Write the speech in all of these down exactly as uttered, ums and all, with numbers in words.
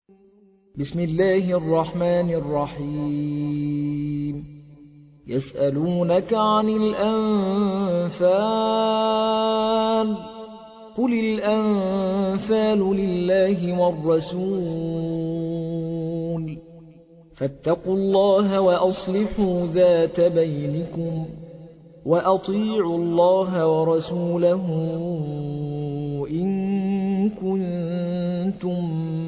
بسم الله الرحمن الرحيم يسألونك عن الأنفال قل الأنفال لله والرسول فاتقوا الله وأصلحوا ذات بينكم وأطيعوا الله ورسوله إن كنتم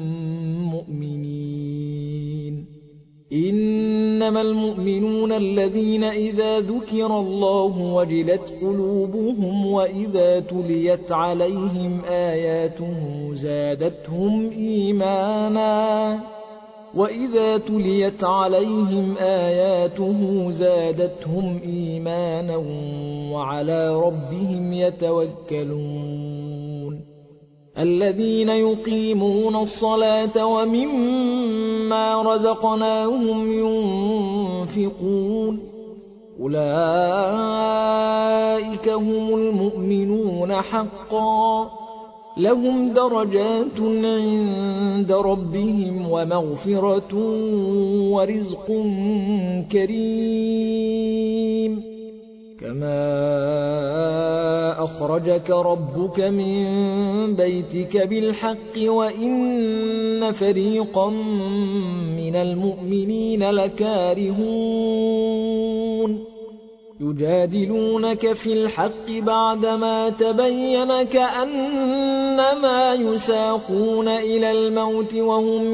مؤمنين. إنما المؤمنون الذين إذا ذكر الله وجلت قلوبهم وإذا تليت عليهم آياته زادتهم إيمانا وإذا تليت عليهم آياته زادتهم إيمانا وعلى ربهم يتوكلون. الذين يقيمون الصلاة ومما رزقناهم ينفقون أولئك هم المؤمنون حقا لهم درجات عند ربهم ومغفرة ورزق كريم. كما أخرجك ربك من بيتك بالحق وإن فريقا من المؤمنين لكارهون يجادلونك في الحق بعدما تبين كأنما يساقون إلى الموت وهم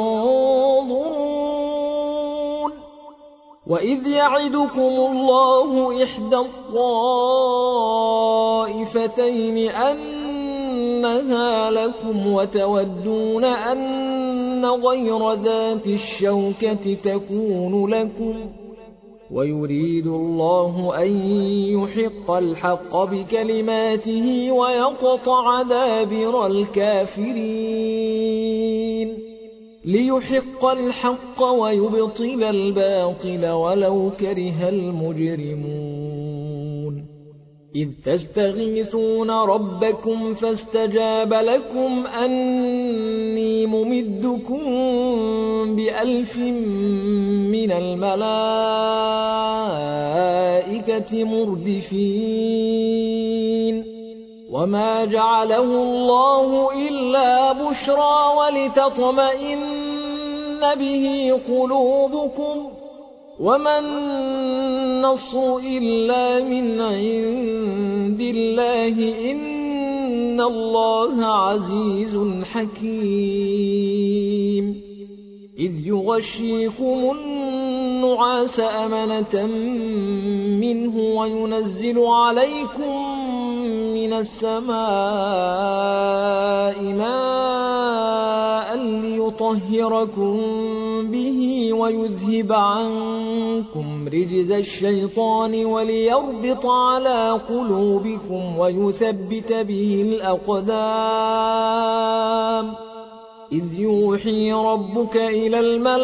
ينظرون. وإذ يعدكم الله إحدى الطائفتين أنها لكم وتودون أن غير ذات الشوكة تكون لكم ويريد الله أن يحق الحق بكلماته ويقطع دابر الكافرين ليحق الحق ويبطل الباطل ولو كره المجرمون. إذ تستغيثون ربكم فاستجاب لكم أني ممدكم بألف من الملائكة مردفين. وما جعله الله إلا بشرى ولتطمئن به قلوبكم وما النصر إلا من عند الله إن الله عزيز حكيم. إذ يغشيكم النعاس أمنة منه وينزل عليكم من السماء ماء ليطهركم به ويذهب عنكم رجز الشيطان وليربط على قلوبكم ويثبت به الأقدام. إذ يوحي ربك إلى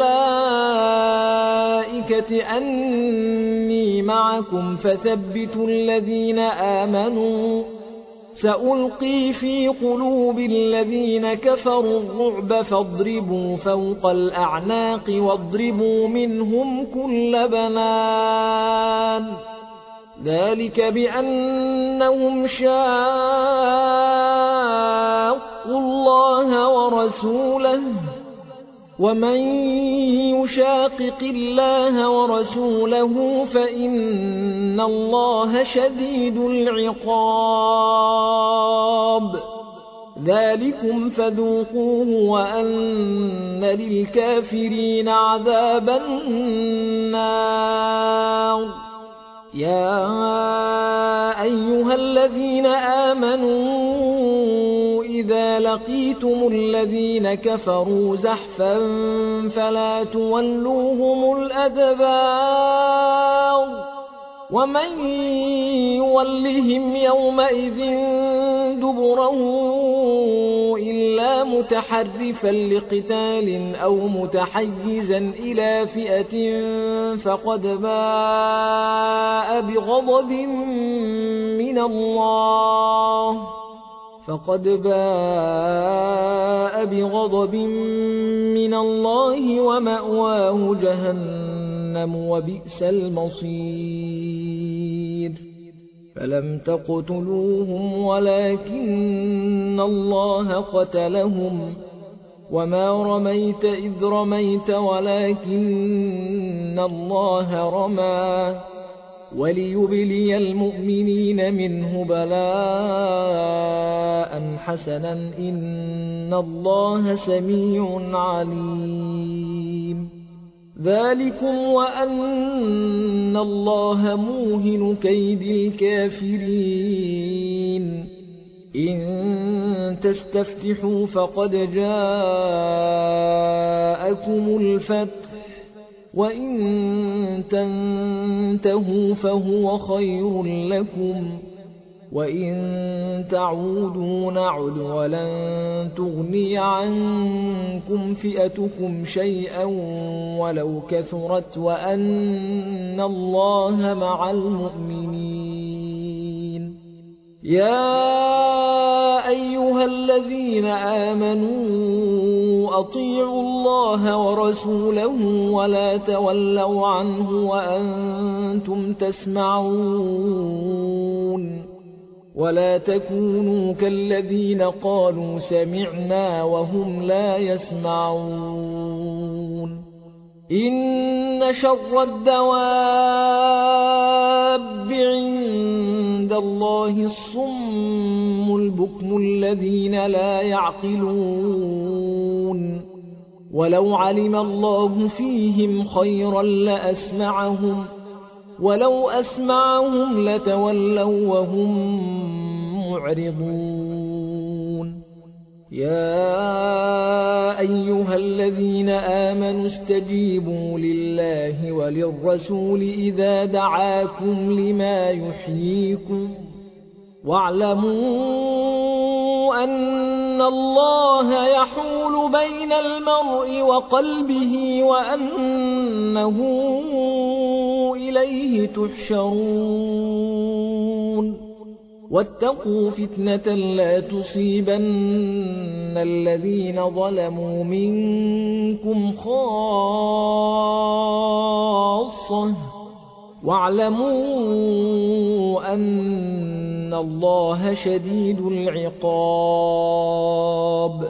الملائكة أني معكم فثبتوا الذين آمنوا سألقي في قلوب الذين كفروا الرعب فاضربوا فوق الأعناق واضربوا منهم كل بنان. ذلك بأنهم شاقوا الله ورسوله ومن يشاقق الله ورسوله فإن الله شديد العقاب. ذلكم فذوقوه وأن للكافرين عذاب النار. يا أيها الذين آمنوا إذا لقيتم الذين كفروا زحفا فلا تولوهم الأدبار ومن يولهم يومئذ دبره إلا متحرفا لقتال أو متحيزا إلى فئة فقد باء بغضب من الله فقد باء بغضب الله ومأواه جهنم وبئس المصير فلم تقتلوهم ولكن الله قتلهم وما رميت إذ رميت ولكن الله رمى وليبلي المؤمنين منه بلاء حسنا إن الله سميع عليم ذلكم وأن الله موهن كيد الكافرين إن تستفتحوا فقد جاءكم الفتح وإن تنتهوا فهو خير لكم وإن تعودوا نعد ولن تغني عنكم فئتكم شيئا ولو كثرت وأن الله مع المؤمنين يا أيها الذين آمنوا أطيعوا الله ورسوله ولا تولوا عنه وأنتم تسمعون ولا تكونوا كالذين قالوا سمعنا وهم لا يسمعون إن شر الدواب عند الله الصم البكم الذين لا يعقلون ولو علم الله فيهم خيرا لأسمعهم ولو أسمعهم لتولوا وهم معرضون يا أيها الذين آمنوا استجيبوا لله وللرسول إذا دعاكم لما يحييكم واعلموا أن الله يحول بين المرء وقلبه وأنه إليه تحشرون واتقوا فتنة لا تصيبن الذين ظلموا منكم خاصة واعلموا أن الله شديد العقاب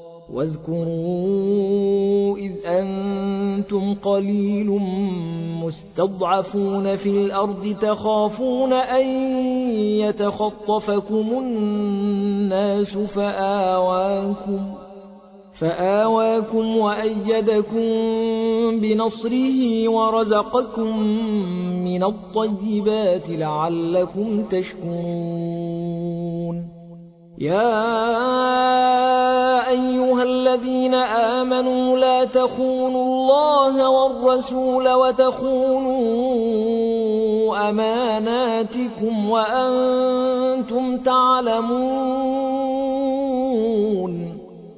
واذكروا إذ أنتم قليل مستضعفون في الأرض تخافون أن يتخطفكم الناس فآواكم فآواكم وأيدكم بنصره ورزقكم من الطيبات لعلكم تشكرون يا أيها الذين آمنوا لا تخونوا الله والرسول وتخونوا أماناتكم وأنتم تعلمون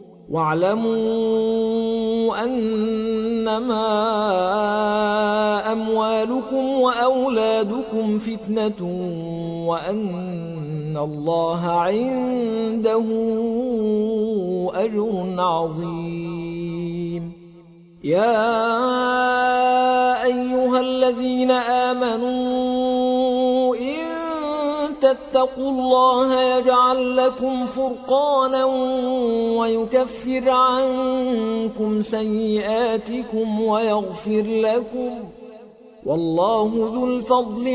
واعلموا أنما أموالكم وأولادكم فتنة وأن الله عنده أجر عظيم يا أيها الذين آمنوا إن تتقوا الله يجعل لكم فرقانا ويكفر عنكم سيئاتكم ويغفر لكم والله ذو الفضل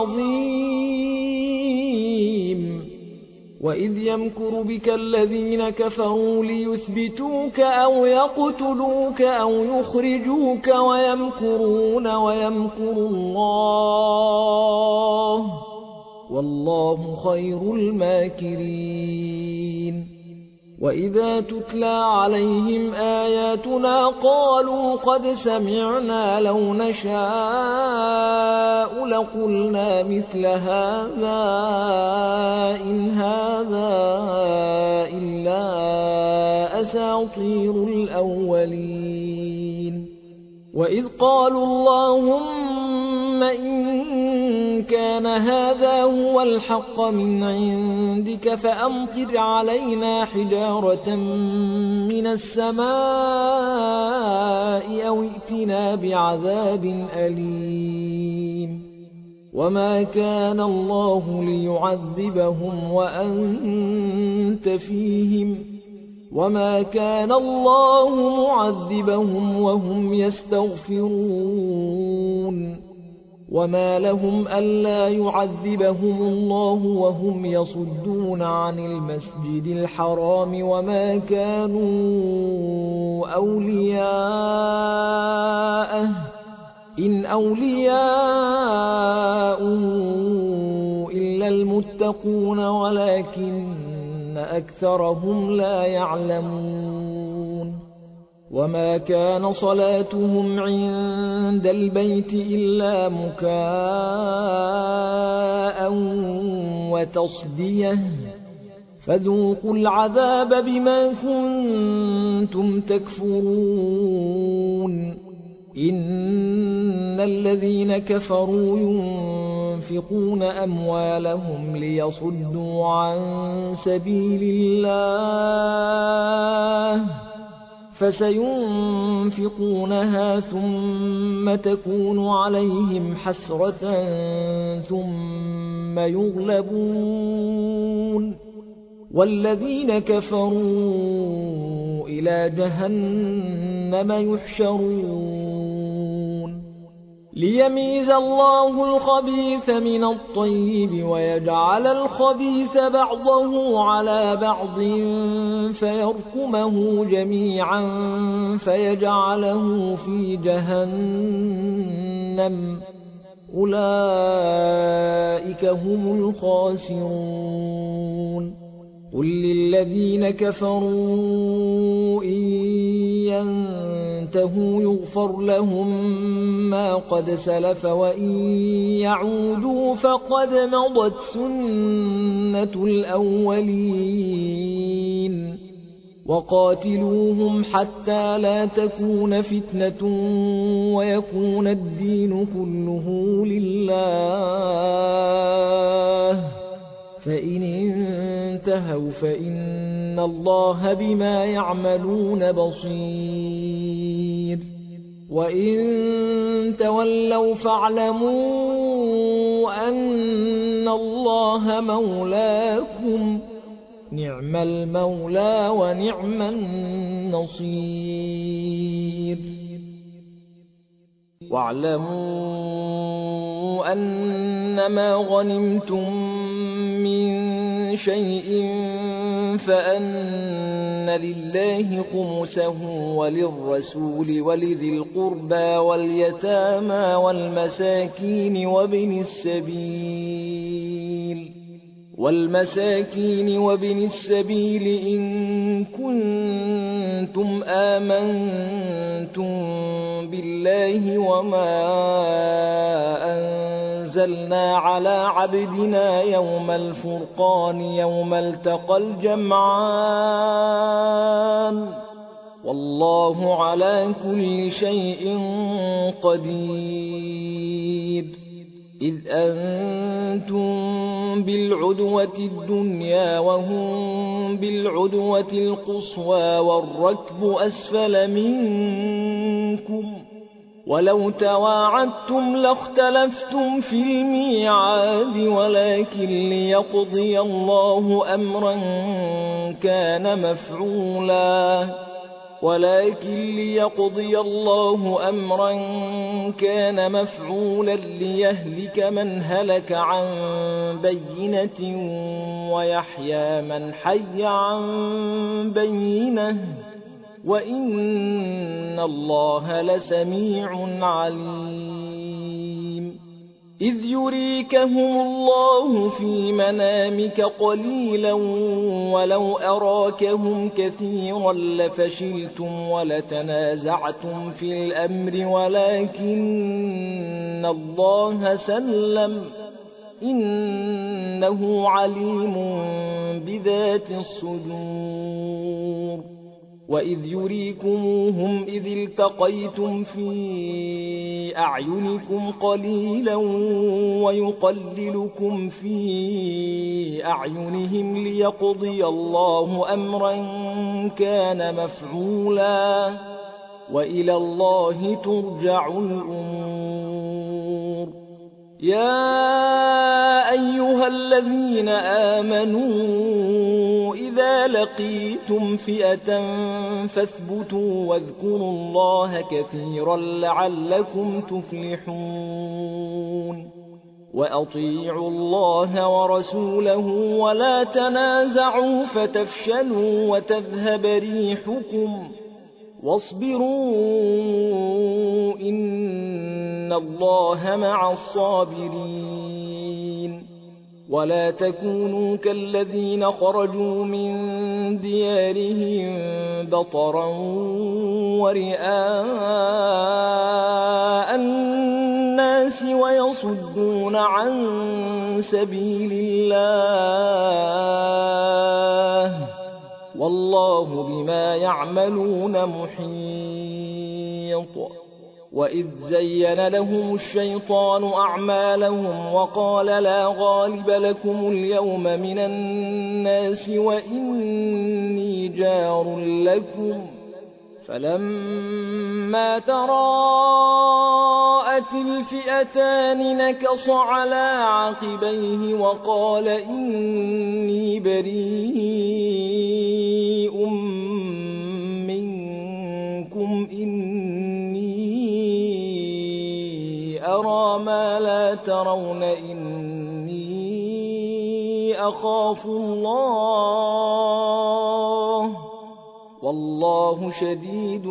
العظيم وإذ يمكر بك الذين كفروا ليثبتوك أو يقتلوك أو يخرجوك ويمكرون ويمكر الله والله خير الماكرين وإذا تتلى عليهم آياتنا قالوا قد سمعنا لو نشاء لقلنا مثل هذا إن هذا إلا أساطير الأولين وإذ قالوا اللهم إن كان هذا هو الحق من عندك فأمطر علينا حجارة من السماء فبشرنا بعذاب أليم وما كان الله ليعذبهم وأنت فيهم وما كان الله معذبهم وهم يستغفرون وما لهم ألا يعذبهم الله وهم يصدون عن المسجد الحرام وما كانوا أولياءه إن أولياء إلا المتقون ولكن أكثرهم لا يعلمون وما كان صلاتهم عند البيت إلا مكاء وتصدية فذوقوا العذاب بما كنتم تكفرون إن الذين كفروا ينفقون أموالهم ليصدوا عن سبيل الله فسينفقونها ثم تكون عليهم حسرة ثم يغلبون والذين كفروا إلى جهنم يحشرون ليميز الله الخبيث من الطيب ويجعل الخبيث بعضه على بعض فيركمه جميعا فيجعله في جهنم أولئك هم الخاسرون قل للذين كفروا إن ينتهوا يغفر لهم ما قد سلف وإن يعودوا فقد مضت سنة الأولين وقاتلوهم حتى لا تكون فتنة ويكون الدين كله لله فإن انتهوا فإن الله بما يعملون بصير وإن تولوا فاعلموا أن الله مولاكم نعم المولى ونعم النصير واعلموا أنما غنمتم من شيء فأن لله خمسه وللرسول ولذي القربى واليتامى والمساكين وابن السبيل والمساكين وابن السبيل إن كنتم آمنتم بالله وما أنزلنا على عبدنا يوم الفرقان يوم التقى الجمعان والله على كل شيء قدير إذ أنتم بالعدوة الدنيا وهم بالعدوة القصوى والركب أسفل منكم ولو تواعدتم لاختلفتم في الميعاد ولكن ليقضي الله أمرا كان مفعولا ولكن ليقضي الله أمرا كان مفعولا ليهلك من هلك عن بينة ويحيى من حي عن بينة وإن الله لسميع عليم إذ يريكهم الله في منامك قليلا ولو أراكهم كثيرا لفشلتم ولتنازعتم في الأمر ولكن الله سلم إنه عليم بذات الصدور وإذ يريكموهم إذ التقيتم في أعينكم قليلا ويقللكم في أعينهم ليقضي الله أمرا كان مفعولا وإلى الله ترجع الأمور. يا أيها الذين آمنوا إذا لقيتم فئة فاثبتوا واذكروا الله كثيرا لعلكم تفلحون. وأطيعوا الله ورسوله ولا تنازعوا فتفشلوا وتذهب ريحكم واصبروا إن الله مع الصابرين. ولا تكونوا كالذين خرجوا من ديارهم بطرا ورئاء الناس ويصدون عن سبيل الله والله بما يعملون محيط. وإذ زين لهم الشيطان أعمالهم وقال لا غالب لكم اليوم من الناس وإني جار لكم فلما تراءت الفئتان نكص على عقبيه وقال إني بريء منكم إني أرى ما لا ترون إني أخاف الله والله شديد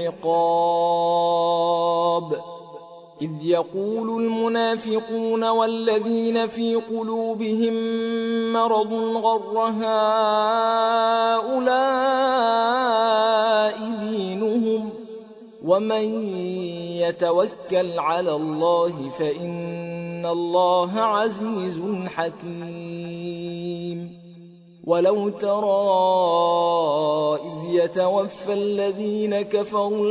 العقاب. إذ يقول المنافقون والذين في قلوبهم مرض غر هؤلاء دينهم ومن يتوكل على الله فإن الله عزيز حكيم. ولو ترى إذ يتوفى الذين كفروا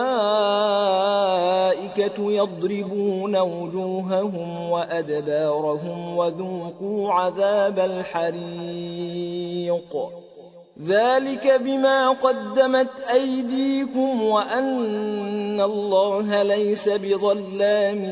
الملائكة يضربون وجوههم وأدبارهم وذوقوا عذاب الحريق ذلك بما قدمت أيديكم وأن الله ليس بظلام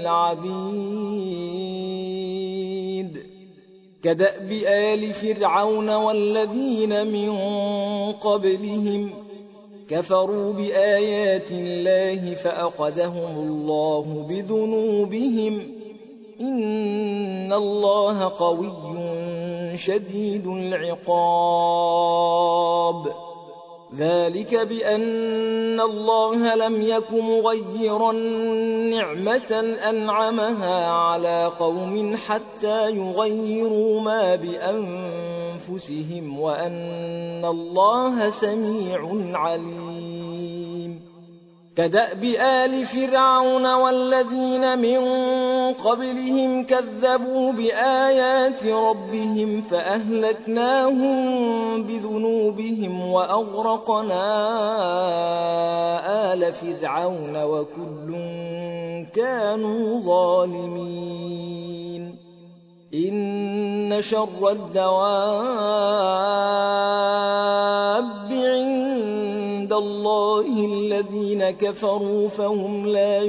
للعبيد. كدأب آل فرعون والذين من قبلهم كفروا بآيات الله فأخذهم الله بذنوبهم إن الله قوي شديد العقاب. ذلك بأن الله لم يك مغيرا نعمة أنعمها على قوم حتى يغيروا ما بأنفسهم وأن الله سميع عليم. كدأب آل فرعون والذين من قبلهم كذبوا بآيات ربهم فأهلكناهم بذنوبهم وأغرقنا آل فرعون وكل كانوا ظالمين. إن شر الدواب عند الله الذين كفروا فهم لا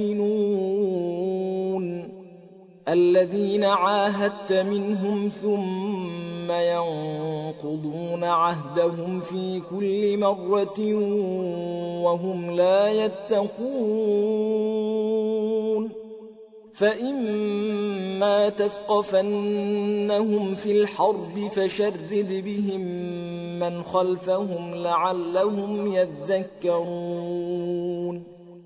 يؤمنون. الذين عاهدت منهم ثم ينقضون عهدهم في كل مرة وهم لا يتقون. فإما تثقفنهم في الحرب فشرد بهم من خلفهم لعلهم يذكرون.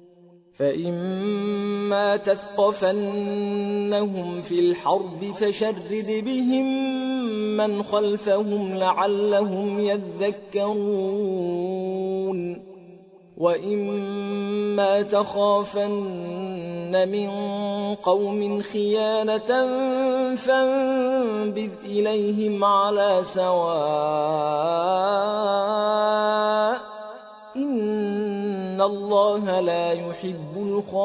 فإما تثقفنهم في الحرب فشرد بهم من خلفهم لعلهم يذكرون. وإما تخافن من قوم خيانة فانبذ إليهم على سواء إن الله لا يحب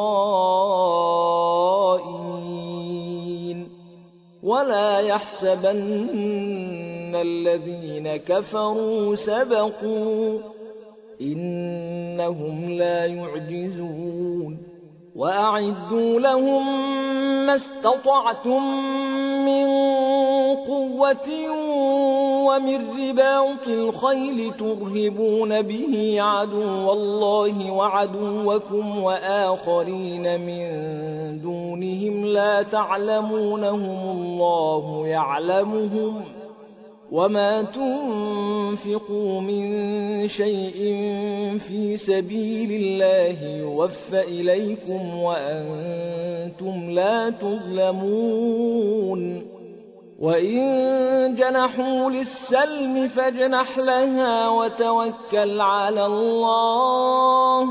الخائنين. ولا يحسبن الذين كفروا سبقوا إنهم لا يعجزون وأعدوا لهم ما استطعتم من قوة ومن رباط الخيل ترهبون به عدو الله وعدوكم وآخرين من دونهم لا تعلمونهم الله يعلمهم وما تنفقوا من شيء في سبيل الله يوفى إليكم وأنتم لا تظلمون وإن جنحوا للسلم فاجنح لها وتوكل على الله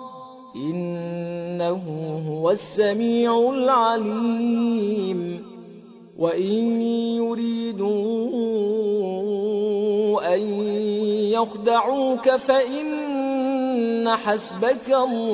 إنه هو السميع العليم وإن يريدوا أن يخدعوك فإن حسبك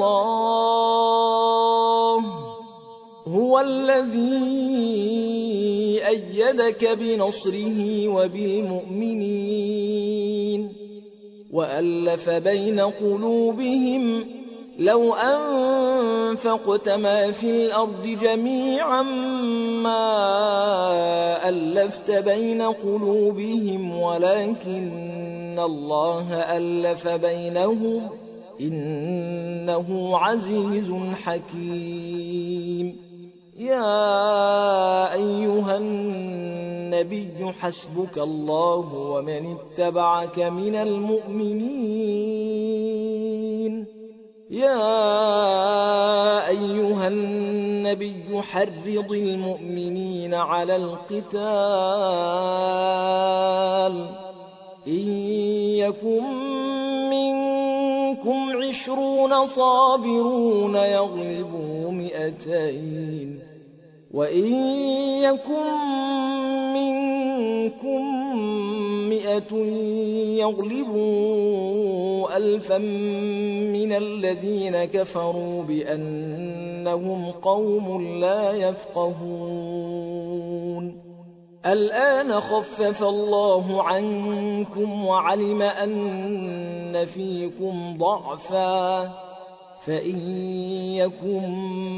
الله هو الذي أيدك بنصره وبالمؤمنين وألف بين قلوبهم لو أنفقت ما في الأرض جميعا ما ألفت بين قلوبهم ولكن الله ألف بينهم إنه عزيز حكيم يا أيها النبي حسبك الله ومن اتبعك من المؤمنين يا أيها النبي حرض المؤمنين على القتال إن يكن منكم عشرون صابرون يغلبوا مئتين وإن يكن منكم مئة يغلبوا ألفا من الذين كفروا بأنهم قوم لا يفقهون الآن خفف الله عنكم وعلم أن فيكم ضعفا فإن يكن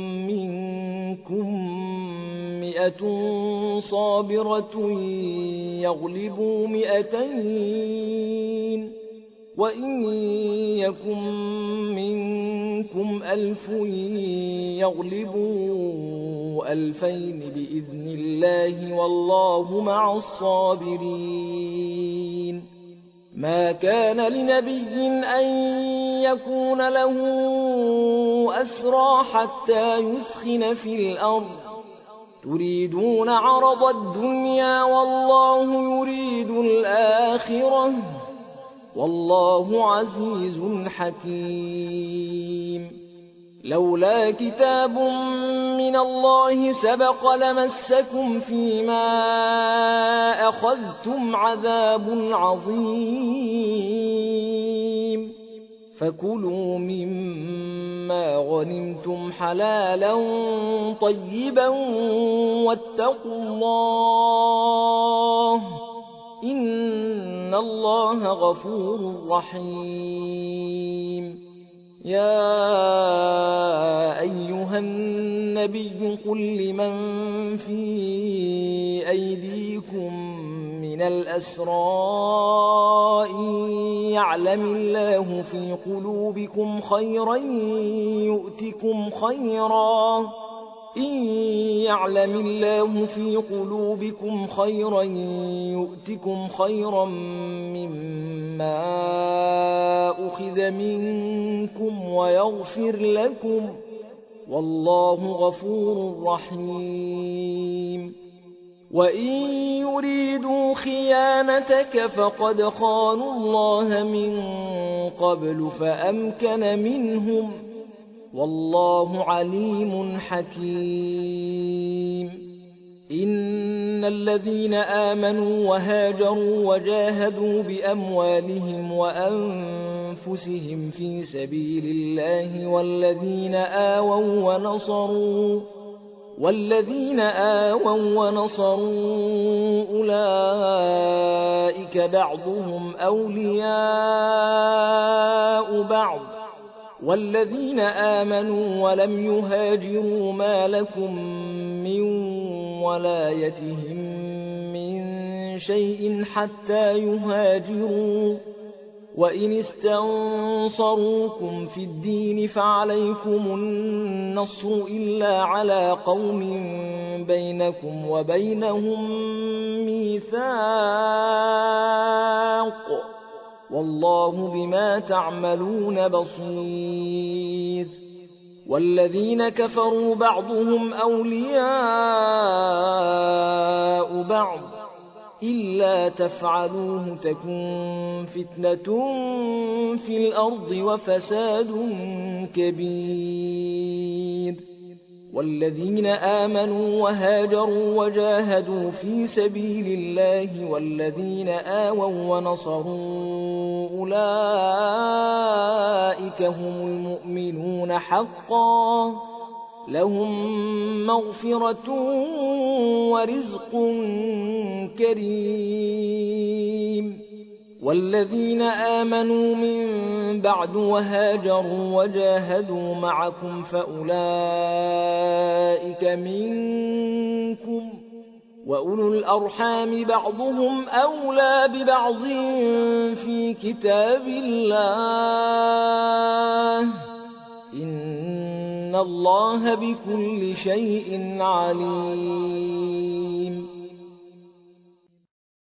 منكم مئة صابرة يغلبوا مئتين وإن يكن منكم ألف يغلبوا ألفين بإذن الله والله مع الصابرين ما كان لنبي أن يكون له أسرى حتى يثخن في الأرض تريدون عرض الدنيا والله يريد الآخرة والله عزيز حكيم لولا كتاب من الله سبق لمسكم فيما أخذتم عذاب عظيم فكلوا مما غنمتم حلالا طيبا واتقوا الله إن الله غفور رحيم يا أيها النبي قل لمن في أيديكم من الأسرى إن يعلم الله في قلوبكم خيرا يؤتكم خيرا إن يعلم الله في قلوبكم خيرا يؤتكم خيرا مما أخذ منكم ويغفر لكم والله غفور رحيم وإن يريدوا خيانتك فقد خانوا الله من قبل فأمكن منهم والله عليم حكيم إن الذين آمنوا وهاجروا وجاهدوا بأموالهم وأنفسهم في سبيل الله والذين آووا ونصروا والذين آووا ونصروا أولئك بعضهم أولياء بعض والذين آمنوا ولم يهاجروا ما لكم من ولايتهم من شيء حتى يهاجروا وإن استنصروكم في الدين فعليكم النصر إلا على قوم بينكم وبينهم ميثاق والله بما تعملون بصير والذين كفروا بعضهم أولياء بعض إلا تفعلوه تكن فتنة في الأرض وفساد كبير والذين آمنوا وهاجروا وجاهدوا في سبيل الله والذين آووا ونصروا أولئك هم المؤمنون حقا لهم مغفرة ورزق كريم والذين آمنوا من بعد وهاجروا وجاهدوا معكم فأولئك منكم وأولو الأرحام بعضهم أولى ببعض في كتاب الله إن الله بكل شيء عليم